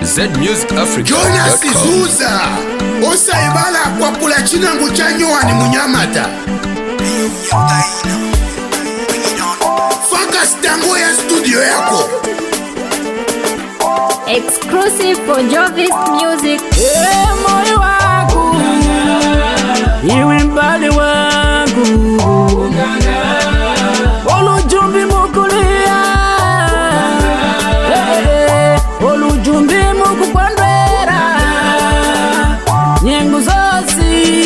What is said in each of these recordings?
ZMusicAfrica. Jonas Zuza osaibala kwa kula chinangu cha nyoani munyamata faka stango ya studio yako exclusive for Jovis Music. Moyo wangu iwe mbali wangu olujumbi mukulia olujumbi mukukwandwera nyengu zosi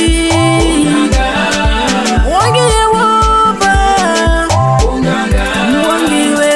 wangiye woba wangiwe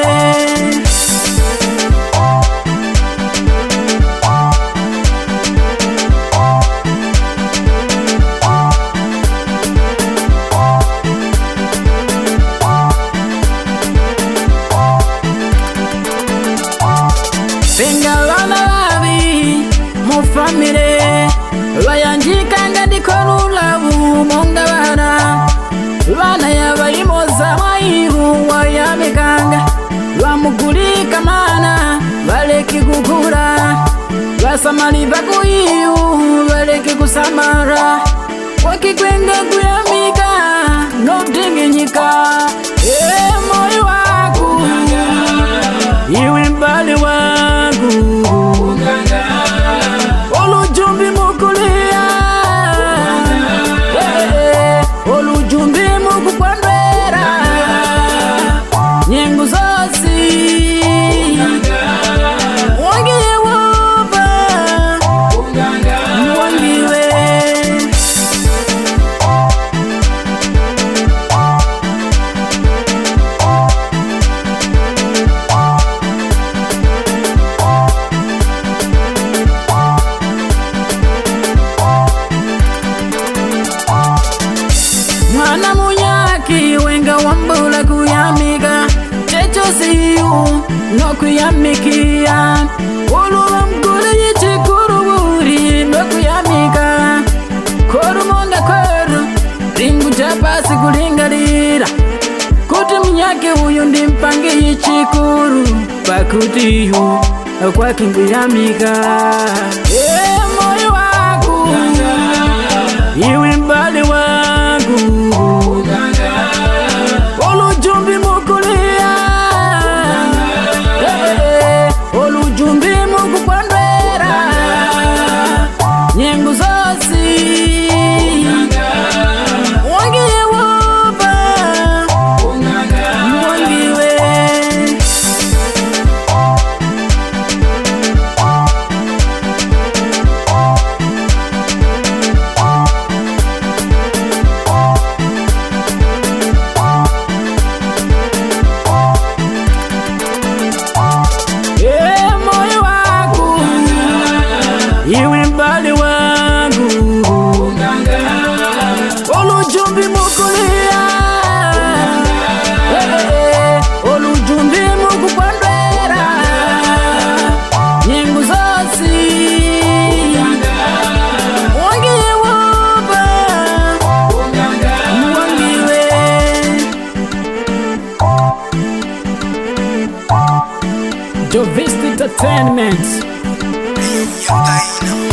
famire bayanjikanga ndikorulabu monga bana yabayimoza maibu wayamekanga bamugulika mana baleke gukura basamali bakuyiyu baleke kusamara wakikwenga kuyamika notengenyika moyo waku iwe mbali wangu olujumbi mukulia olujumbi mukukwandwera nyengu zosi wangiye woba wangiwe mwana munyaki wenga wambula kuyamika checho siyu no kuyamikia oluwa mkule yichikuru buri no kuyamika koru monda koru ringu chapasi kulingalira kuti munyaki uyu ndimpange yichikuru pakuti yu kwaki nkuyamika moyo waku iwe mbali wangu olujumbi mukulia olujumbi mukukwandwera nyengu zosi wangiye woba wangiwe moyo waku iwe mbali wangu olujumbi mukulia olujumbi mukukwandwera nyengu zosi wangiye woba wangiwe Jovis Entertainment.